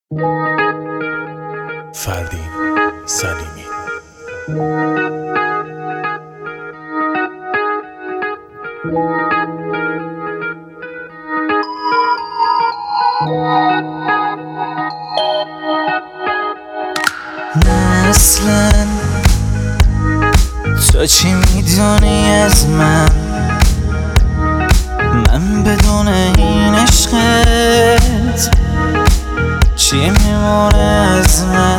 فردین سلیمی. نه اصلا تو چی میدونی از من بدون این عشقت چی میمونه از من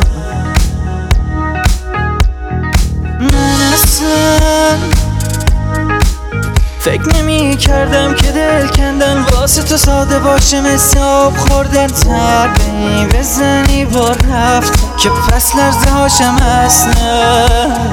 اصلا فکر نمی کردم که دل کندن واسه تو ساده باشه، مثل آب خوردن تبی بزنی با رفت که پس لرزه هاشم اصلا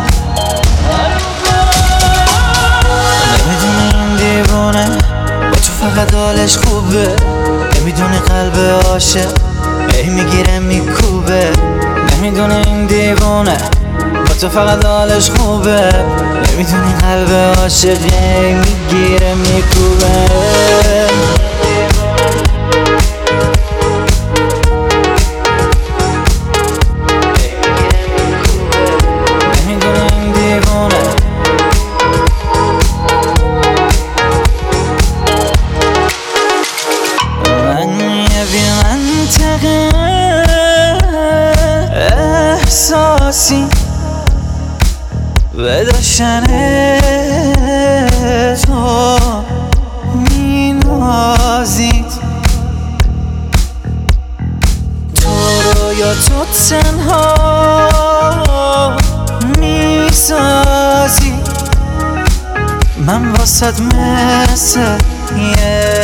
نمیدونی این دیوانه با تو فقط حالش خوبه، نمیدونی قلب عاشق ای میگیره میکوبه، نمیدونی این دیوانه با تو فقط حالش خوبه، نمیدونی قلب عاشق ای میگیره میکوبه. احساسی به داشتن تو مینازید، تو رو یا تو تنها میسازی، من واسد مثل یه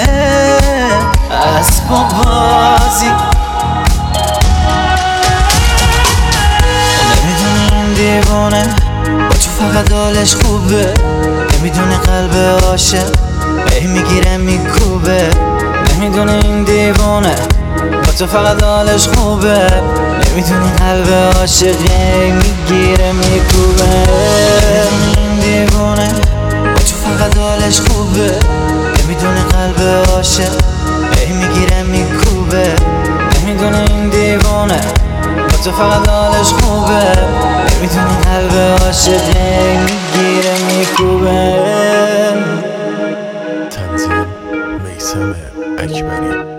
اسباب بازی، دیوانه با تو فقط حالش خوبه، نمیدونه قلب عاشق ای میگیره میکوبه، نمیدونه این دیوانه با تو فقط حالش خوبه، نمیدونه قلب عاشق ای میگیره میکوبه. این دیوانه با تو فقط حالش خوبه، نمیدونه قلب عاشق ای میگیره میکوبه، نمیدونه این دیوانه با تو فقط حالش خوبه، نمیدونی قلب عاشق میگیره میکوبه. تنظیم میثم اکبری.